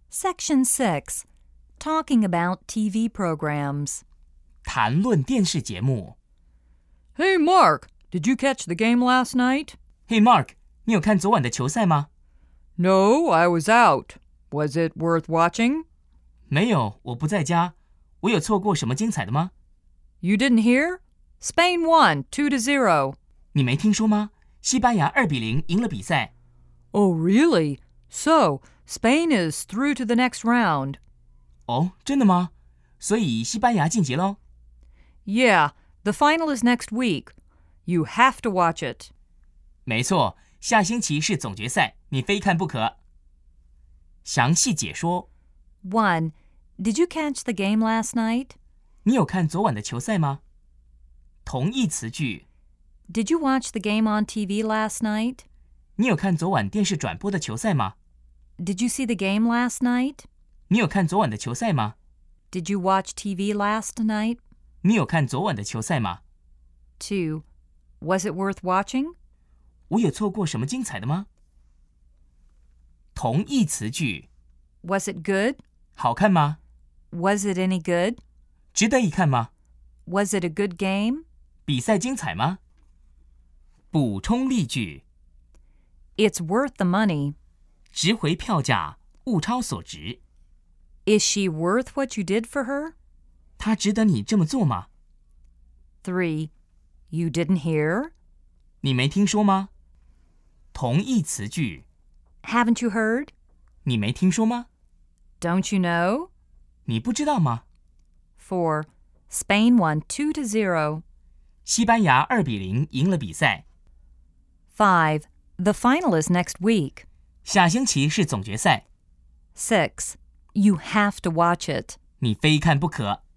Section 6. Talking about TV programs. 谈论电视节目。 Hey, Mark, did you catch the game last night? Hey, Mark, 你有看昨晚的球赛吗？ No, I was out. Was it worth watching? 没有，我不在家。我有错过什么精彩的吗？ You didn't hear? Spain won 2-0. 你没听说吗？西班牙2-0赢了比赛。 Oh, really? So, Spain is through to the next round. 哦，真的吗？所以西班牙晋级喽？ Yeah, the final is next week. You have to watch it. 没错，下星期是总决赛，你非看不可。详细解说。 1. Did you catch the game last night? 你有看昨晚的球赛吗？同义词句。 Did you watch the game on TV last night? 你有看昨晚电视转播的球赛吗？ Did you see the game last night? 你有看昨晚的球赛吗？ Did you watch TV last night? 你有看昨晚的球赛吗？ 2. Was it worth watching? 我有错过什么精彩的吗？同义词句。 Was it good? 好看吗？ Was it any good? 值得一看吗？ Was it a good game? 比赛精彩吗？补充例句。 It's worth the money. 值回票价，物超所值。 Is she worth what you did for her? 她值得你这么做吗？ 3. You didn't hear? 你没听说吗？同义词句。 Haven't you heard? 你没听说吗？ Don't you know? 你不知道吗？ 4. Spain won 2-0. 西班牙2-0赢了比赛。 5. The final is next week. 下星期是总决赛， 6. You have to watch it. 你非看不可。